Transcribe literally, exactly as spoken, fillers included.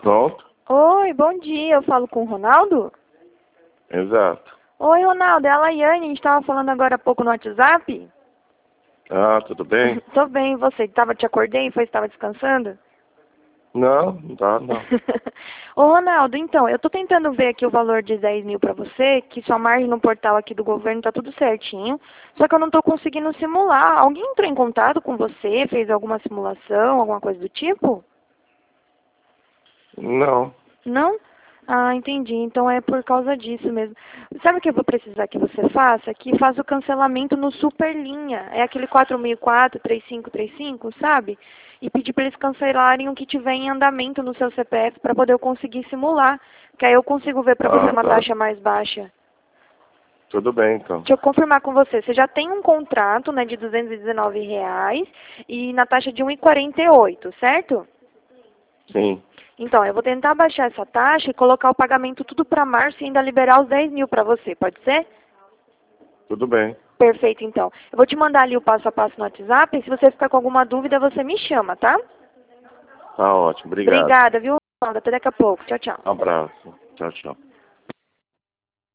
Pronto? Oi, bom dia. Eu falo com o Ronaldo? Exato. Oi, Ronaldo. É a Laiane. A gente estava falando agora há pouco no WhatsApp. Ah, tudo bem? Tô bem, e você? Tava, te acordei? Foi, estava descansando? Não, não tá, não. Ô, Ronaldo, então, eu tô tentando ver aqui o valor de dez mil pra você, que sua margem no portal aqui do governo tá tudo certinho, só que eu não tô conseguindo simular. Alguém entrou em contato com você, fez alguma simulação, alguma coisa do tipo? Não. Não? Ah, entendi. Então é por causa disso mesmo. Sabe o que eu vou precisar que você faça? Que faz o cancelamento no Superlinha. É aquele quatro mil e quatro, três cinco três cinco, sabe? E pedir para eles cancelarem o que tiver em andamento no seu C P F para poder eu conseguir simular. Que aí eu consigo ver para você Ah, uma tá. taxa mais baixa. Tudo bem, então. Deixa eu confirmar com você. Você já tem um contrato, né, de duzentos e dezenove reais e na taxa de um e quarenta e oito, certo? Sim. Então, eu vou tentar baixar essa taxa e colocar o pagamento tudo para março e ainda liberar os dez mil para você, pode ser? Tudo bem. Perfeito, então. Eu vou te mandar ali o passo a passo no WhatsApp e se você ficar com alguma dúvida, você me chama, tá? Tá ótimo. Obrigado. Obrigada, viu? Até daqui a pouco. Tchau, tchau. Um abraço. Tchau, tchau.